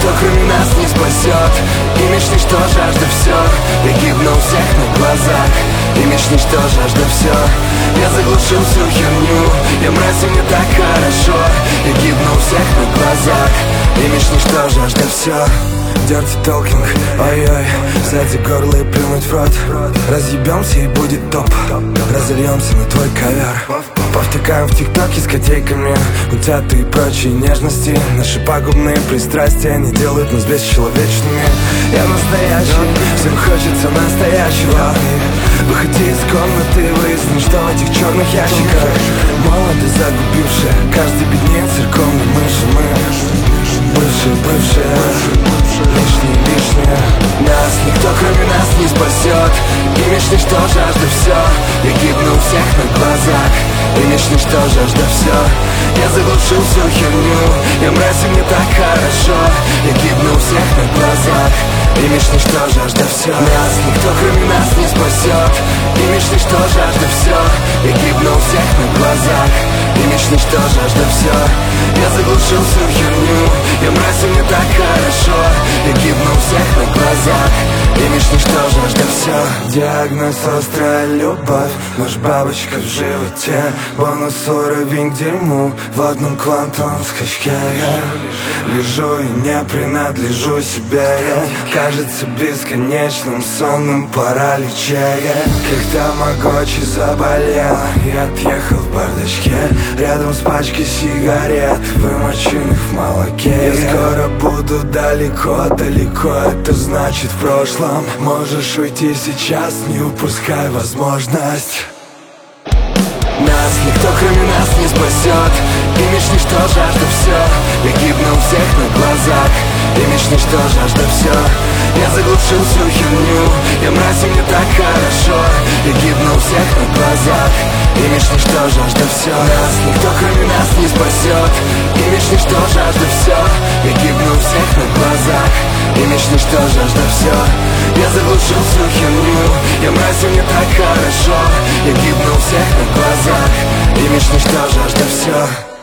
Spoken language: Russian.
никто кроме нас не спасет. Имидж ничто, жажда все. Я гибну у всех на глазах. Имидж ничто, жажда все. Я заглушил всю херню. Я мразь, и мне так хорошо. Я гибну у всех на глазах. Имидж ничто, жажда все. Dirty talking, ой-ой, сзади горло и плюнуть в рот. Разъебемся и будет топ. Разольемся на твой ковер. Повтыкаем в тиктоке с котейками. Утятые и прочие нежности. Наши пагубные пристрастия не делают нас бесчеловечными. Я настоящий, всем хочется настоящего. Выходи из комнаты, выясни, что в этих черных ящиках. Молоды загубившие, каждый беднее церковной мыши. Мы бывшие, лишние. Нас никто кроме нас не спасет. Имидж ничто, жажда все. Я гибну у всех на глазах. Имидж ничто, жажда все. Я заглушил всю херню. Я мразь, и мне так хорошо. Я гибну у всех на глазах. Имидж ничто, жажда все. Нас никто кроме нас не спасет. Имидж ничто, жажда все. Я гибну у всех на глазах. Имидж ничто, жажда все. Я заглушил всю херню. Я мразь, и мне так хорошо. Я гибну у всех на глазах. Имидж ничто, жажда все. Диагноз острая любовь. Нож бабочка в животе. Бонус уровень к дерьму. В одном квантовом скачке я лежу и не принадлежу себе. Я кажется бесконечным сонным параличе. Как тамагочи заболел и отъехал в бардачке. Рядом с пачкой сигарет, вымоченных в молоке. Я скоро буду далеко, это значит в прошлом. Можешь уйти сейчас, не упускай возможность. Нас никто кроме нас не спасет. Имидж ничто, жажда все. Я гибну у всех на глазах. Имидж ничто, жажда все. Я заглушил всю херню. Я мразь, и мне так хорошо. Я гибну у всех на глазах. Имидж ничто, жажда все. Нас никто кроме нас не спасет. Имидж ничто, жажда все. Я гибну у всех на глазах. Имидж ничто, жажда все. Я заглушил всю херню. Я мразь, и мне так хорошо. Я гибну у всех на глазах. Имидж ничто, жажда все.